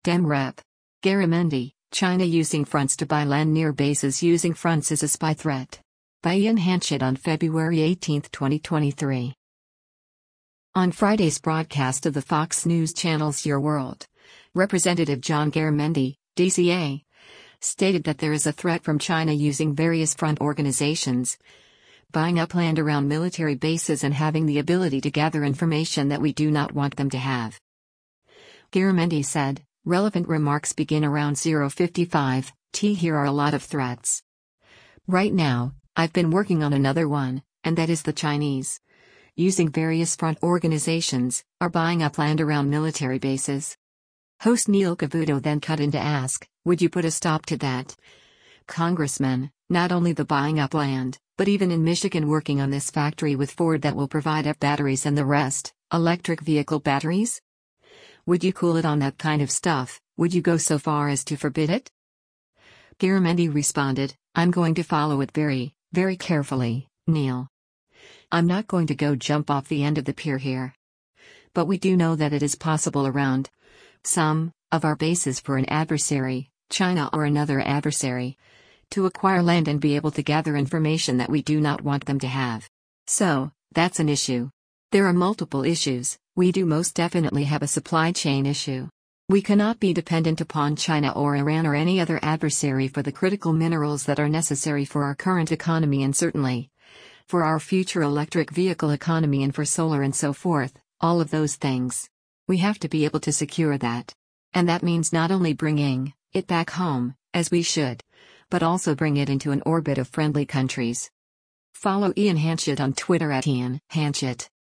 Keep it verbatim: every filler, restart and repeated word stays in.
Dem Rep. Garamendi, China using fronts to buy land near bases using fronts as a spy threat. By Ian Hanchett on February eighteenth, twenty twenty-three. On Friday's broadcast of the Fox News Channel's Your World, Representative John Garamendi, D C A, stated that there is a threat from China using various front organizations, buying up land around military bases and having the ability to gather information that we do not want them to have. Garamendi said, relevant remarks begin around zero fifty-five T. Here are a lot of threats. Right now, I've been working on another one, and that is the Chinese, using various front organizations, are buying up land around military bases. Host Neil Cavuto then cut in to ask, would you put a stop to that? Congressman, not only the buying up land, but even in Michigan working on this factory with Ford that will provide up batteries and the rest, electric vehicle batteries? Would you cool it on that kind of stuff? Would you go so far as to forbid it? Garamendi responded, I'm going to follow it very, very carefully, Neil. I'm not going to go jump off the end of the pier here. But we do know that it is possible around some of our bases for an adversary, China or another adversary, to acquire land and be able to gather information that we do not want them to have. So, that's an issue. There are multiple issues. We do most definitely have a supply chain issue. We cannot be dependent upon China or Iran or any other adversary for the critical minerals that are necessary for our current economy and certainly for our future electric vehicle economy and for solar and so forth, all of those things. We have to be able to secure that. And that means not only bringing it back home, as we should, but also bring it into an orbit of friendly countries. Follow Ian Hanchett on Twitter at Ian Hanchett.